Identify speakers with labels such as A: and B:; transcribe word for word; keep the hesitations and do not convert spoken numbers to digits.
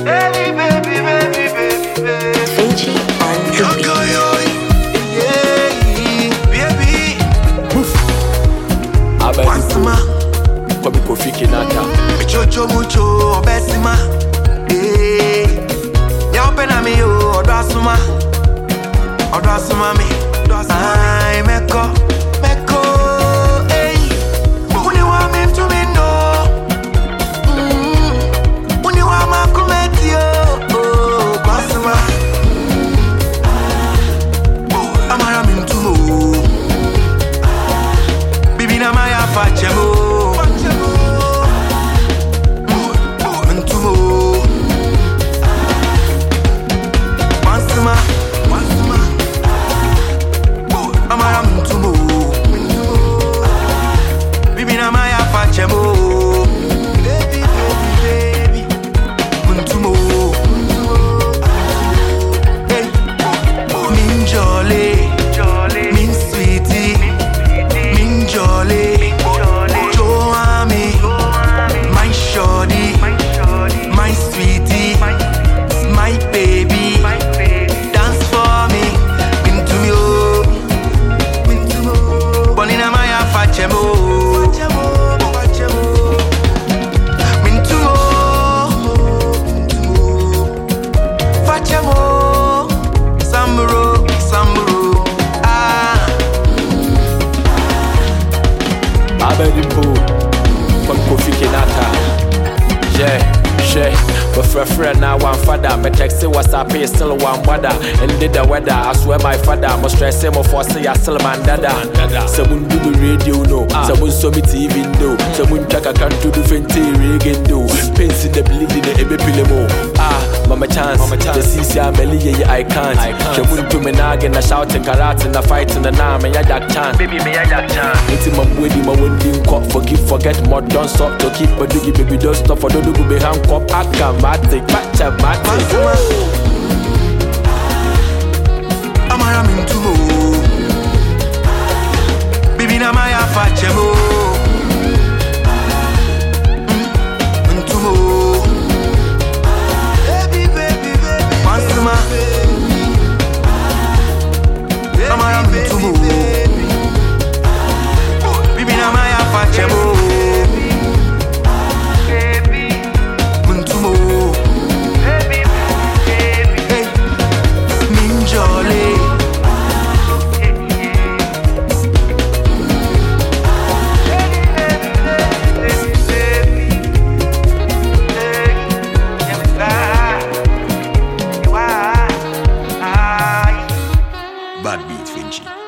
A: Baby, baby, baby, baby, baby.
B: Finchi on the beat.
C: Abesima, Kobe Kofi Kinata.
A: Michocho mucho besima. Eh, nyopena mi yo odasuma, odasuma mi. Ay meko, meko. Eh, uni wa mi to me no. Mm, uni wa ma kumeti yo. Oh, basima. Amara mi to mo. Bibi na ma ya fachemo.
C: Abedimpo, Kobe Kofi Kinata. Yeah. But for a friend now one father, my text WhatsApp is still one mother. And did the weather, I swear my father must stress him for say I still man dada. Someone do the radio no, someone saw me T V no, someone check a country do fenty reggae do. Pains in the bleeding the ebe pilemo. Ah, mama chance, the C C R Melly, I can't. Someone to me nag and a shouting karate and a fight in the name and that chance. Baby, me I that chance. It's my wedding, my wedding cop, forgive, forget more, don't stop to keep a doogie, baby, don't stop for the doogie behind cop. I come matic, pacha matic.
A: Amara mintumo. Bibi na maya fachemo. Mintumo. Baby, baby, baby. Mansuma. Amara mintumo. Bibi na maya fachemo. Bad beat, Finchi.